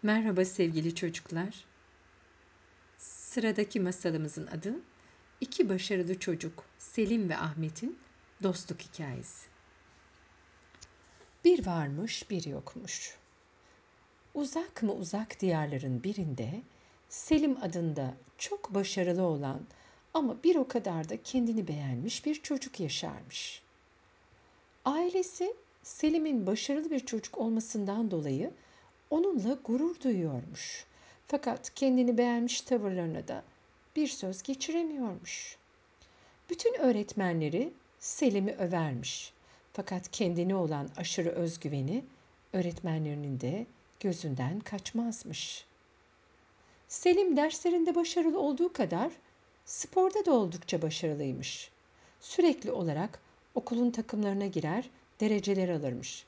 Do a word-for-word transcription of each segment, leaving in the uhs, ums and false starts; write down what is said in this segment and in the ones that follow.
Merhaba sevgili çocuklar. Sıradaki masalımızın adı İki Başarılı Çocuk Selim ve Ahmet'in Dostluk Hikayesi. Bir varmış, bir yokmuş. Uzak mı uzak diyarların birinde Selim adında çok başarılı olan ama bir o kadar da kendini beğenmiş bir çocuk yaşarmış. Ailesi Selim'in başarılı bir çocuk olmasından dolayı onunla gurur duyuyormuş. Fakat kendini beğenmiş tavırlarına da bir söz geçiremiyormuş. Bütün öğretmenleri Selim'i övermiş. Fakat kendine olan aşırı özgüveni öğretmenlerinin de gözünden kaçmazmış. Selim derslerinde başarılı olduğu kadar sporda da oldukça başarılıymış. Sürekli olarak okulun takımlarına girer, dereceler alırmış.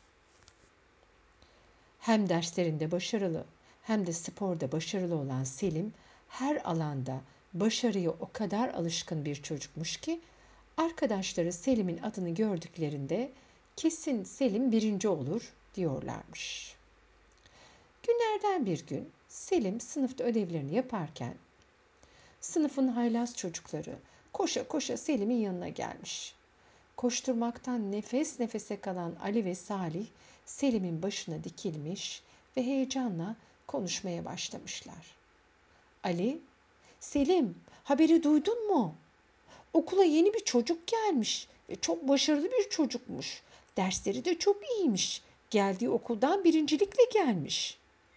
Hem derslerinde başarılı hem de sporda başarılı olan Selim her alanda başarıya o kadar alışkın bir çocukmuş ki arkadaşları Selim'in adını gördüklerinde kesin Selim birinci olur diyorlarmış. Günlerden bir gün Selim sınıfta ödevlerini yaparken sınıfın haylaz çocukları koşa koşa Selim'in yanına gelmiş. Koşturmaktan nefes nefese kalan Ali ve Salih Selim'in başına dikilmiş ve heyecanla konuşmaya başlamışlar. Ali, "Selim, haberi duydun mu? Okula yeni bir çocuk gelmiş ve çok başarılı bir çocukmuş. Dersleri de çok iyiymiş. Geldiği okuldan birincilikle gelmiş."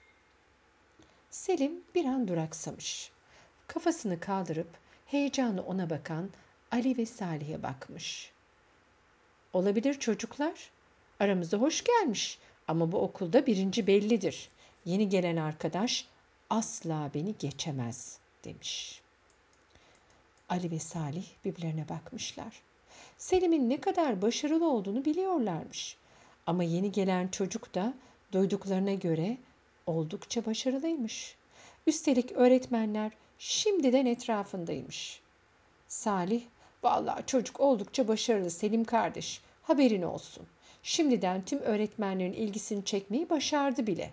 Selim bir an duraksamış. Kafasını kaldırıp heyecanla ona bakan Ali ve Salih'e bakmış. "Olabilir çocuklar. Aramıza hoş gelmiş ama bu okulda birinci bellidir. Yeni gelen arkadaş asla beni geçemez," demiş. Ali ve Salih birbirlerine bakmışlar. Selim'in ne kadar başarılı olduğunu biliyorlarmış. Ama yeni gelen çocuk da duyduklarına göre oldukça başarılıymış. Üstelik öğretmenler şimdiden etrafındaymış. Salih, "Vallahi çocuk oldukça başarılı Selim kardeş, haberin olsun. Şimdiden tüm öğretmenlerin ilgisini çekmeyi başardı bile."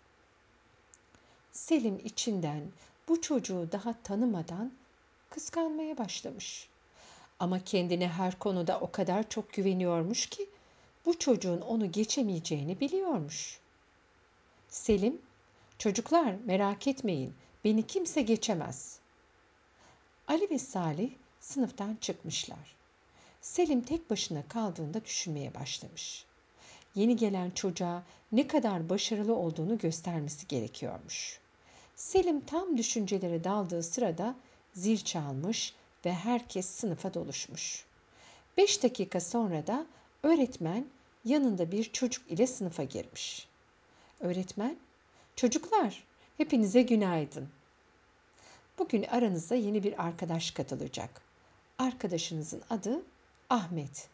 Selim içinden bu çocuğu daha tanımadan kıskanmaya başlamış. Ama kendine her konuda o kadar çok güveniyormuş ki bu çocuğun onu geçemeyeceğini biliyormuş. Selim, "Çocuklar merak etmeyin, beni kimse geçemez." Ali ve Salih sınıftan çıkmışlar. Selim tek başına kaldığında düşünmeye başlamış. Yeni gelen çocuğa ne kadar başarılı olduğunu göstermesi gerekiyormuş. Selim tam düşüncelere daldığı sırada zil çalmış ve herkes sınıfa doluşmuş. Beş dakika sonra da öğretmen yanında bir çocuk ile sınıfa girmiş. Öğretmen, "Çocuklar, hepinize günaydın. Bugün aranıza yeni bir arkadaş katılacak. Arkadaşınızın adı Ahmet."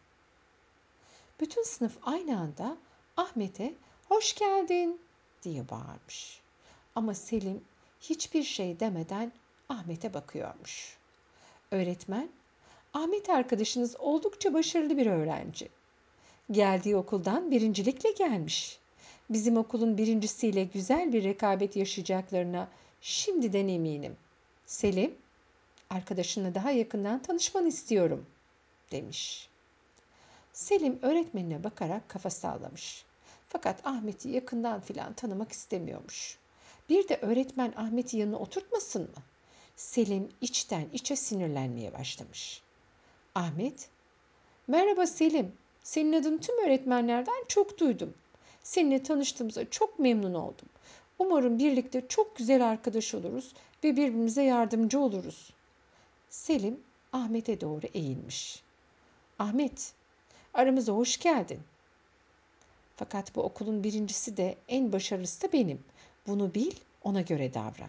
Bütün sınıf aynı anda Ahmet'e "Hoş geldin" diye bağırmış. Ama Selim hiçbir şey demeden Ahmet'e bakıyormuş. Öğretmen, "Ahmet arkadaşınız oldukça başarılı bir öğrenci. Geldiği okuldan birincilikle gelmiş. Bizim okulun birincisiyle güzel bir rekabet yaşayacaklarına şimdiden eminim. Selim, arkadaşınla daha yakından tanışmanı istiyorum," demiş. Selim öğretmenine bakarak kafa sallamış. Fakat Ahmet'i yakından filan tanımak istemiyormuş. Bir de öğretmen Ahmet'i yanına oturtmasın mı? Selim içten içe sinirlenmeye başlamış. Ahmet, "Merhaba Selim, senin adını tüm öğretmenlerden çok duydum. Seninle tanıştığımıza çok memnun oldum. Umarım birlikte çok güzel arkadaş oluruz ve birbirimize yardımcı oluruz." Selim Ahmet'e doğru eğilmiş. "Ahmet, aramıza hoş geldin. Fakat bu okulun birincisi de en başarılısı da benim. Bunu bil, ona göre davran."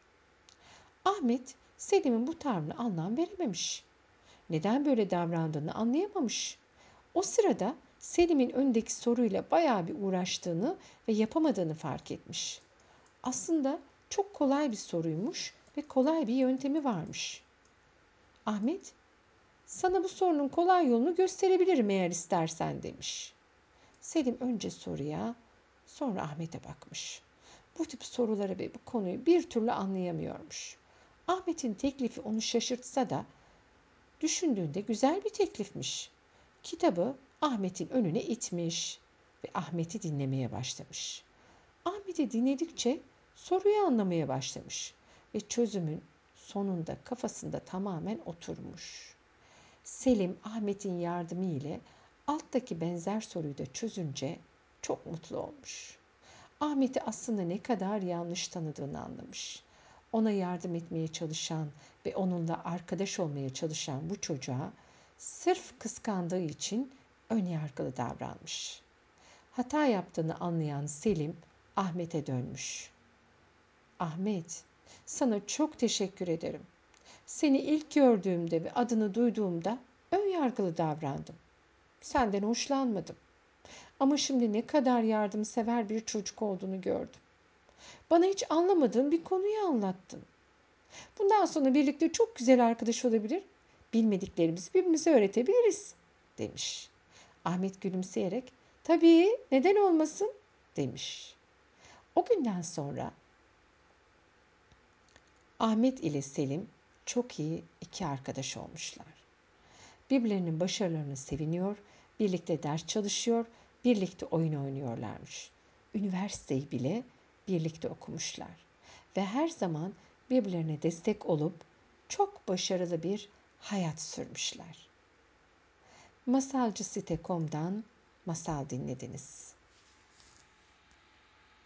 Ahmet, Selim'in bu tavrına anlam verememiş. Neden böyle davrandığını anlayamamış. O sırada Selim'in öndeki soruyla bayağı bir uğraştığını ve yapamadığını fark etmiş. Aslında çok kolay bir soruymuş ve kolay bir yöntemi varmış. Ahmet, "Sana bu sorunun kolay yolunu gösterebilirim eğer istersen," demiş. Selim önce soruya, sonra Ahmet'e bakmış. bu tip soruları ve bu konuyu bir türlü anlayamıyormuş. Ahmet'in teklifi onu şaşırtsa da düşündüğünde güzel bir teklifmiş. Kitabı Ahmet'in önüne itmiş ve Ahmet'i dinlemeye başlamış. Ahmet'i dinledikçe soruyu anlamaya başlamış ve çözümün sonunda kafasında tamamen oturmuş. Selim Ahmet'in yardımı ile alttaki benzer soruyu da çözünce çok mutlu olmuş. Ahmet'i aslında ne kadar yanlış tanıdığını anlamış. Ona yardım etmeye çalışan ve onunla arkadaş olmaya çalışan bu çocuğa sırf kıskandığı için önyargılı davranmış. Hata yaptığını anlayan Selim Ahmet'e dönmüş. Ahmet, sana çok teşekkür ederim. Seni ilk gördüğümde ve adını duyduğumda önyargılı davrandım. Senden hoşlanmadım. Ama şimdi ne kadar yardımsever bir çocuk olduğunu gördüm. Bana hiç anlamadığın bir konuyu anlattın. Bundan sonra birlikte çok güzel arkadaş olabilir, bilmediklerimizi birbirimize öğretebiliriz, demiş. Ahmet gülümseyerek, tabii neden olmasın, demiş. O günden sonra Ahmet ile Selim çok iyi iki arkadaş olmuşlar. Birbirlerinin başarılarını seviniyor, birlikte ders çalışıyor, birlikte oyun oynuyorlarmış. Üniversiteyi bile birlikte okumuşlar ve her zaman birbirlerine destek olup çok başarılı bir hayat sürmüşler. Masalcı site nokta com'dan masal dinlediniz.